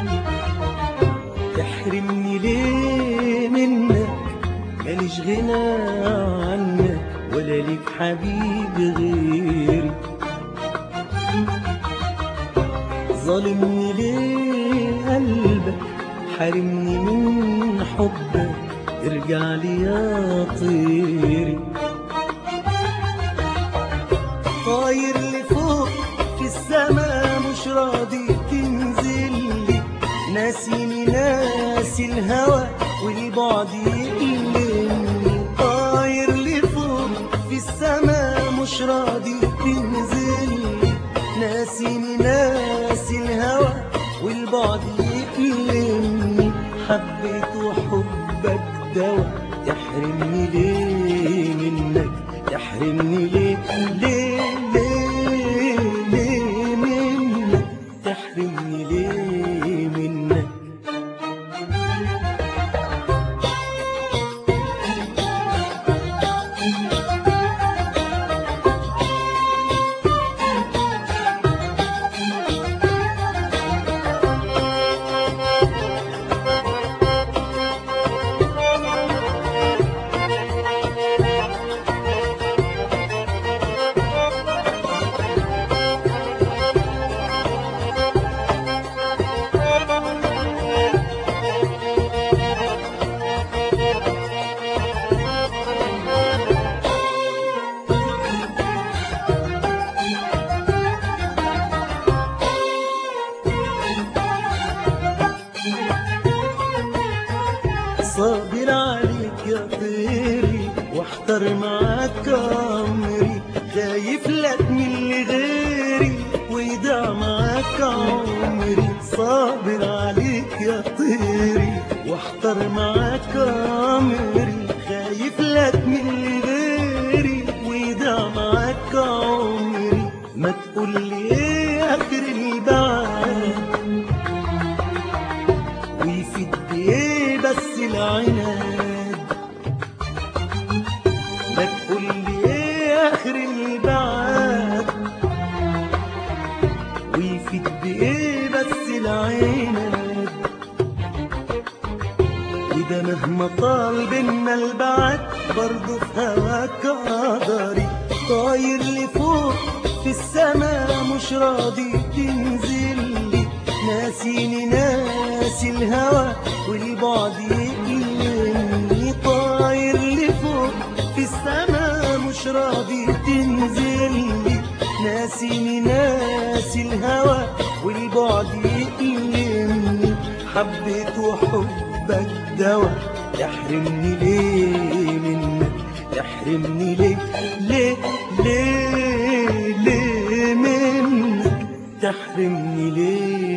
تحرمني ليه منك؟ ماليش غنى عنك ولا ليك حبيب غيري. ظالمني ليه قلبك؟ حارمني من حبك، ارجع لي يا طيري. طاير لفوق في السما مش راضي تنزل لي، ناسيني ناسي الهوى والبعد يقلني. طاير لفوق في السما مش راضي تنزل لي، ناسيني ناسي الهوى والبعد يقلني. حبيت وحبك دوا، تحرمني ليه منك؟ تحرمني ليه ليه ليه ليه منك؟ تحرمني ليه منك؟ صابر عليك يا طيري واحتر معاك عمري، خايف لا تميل غيري ويضيع معاك عمري. صابر عليك يا طيري واحتر معاك عمري، خايف لا تميل غيري ويضيع معاك عمري. ما تقولي ايه اخر البعد ويفيد ايه بس العناد؟ ما تقولي ايه اخر البعد ويفيد بايه بس العناد؟ وده مهما طال بينا البعد برضه في هواك قدري. طاير لفوق في السما مش راضي تنزل لي، ناسيني ناسي الهوى والبعد يقلني. طاير لفوق في السما مش راضي تنزل لي، ناسيني ناسي الهوى والبعد يقلني. حبيت وحبك دوا، تحرمني ليه منك؟ تحرمني ليه ليه ليه ليه منك؟ تحرمني ليه